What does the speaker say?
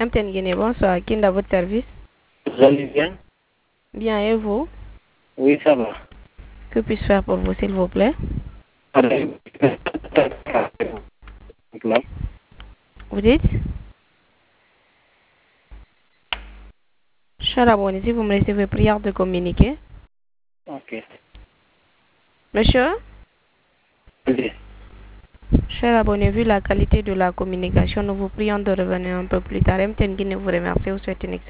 MTN Guinée, bonsoir. Qui est à votre service? Vous allez bien? Bien, et vous? Oui, ça va. Que puis-je faire pour vous, s'il vous plaît? Vous dites? Cher abonné, si vous me recevez, prière de communiquer. Ok. Monsieur? Oui. Cher abonné, vu la qualité de la communication, nous vous prions de revenir un peu plus tard. MTN Guinée vous remercie. Vous souhaite une excellente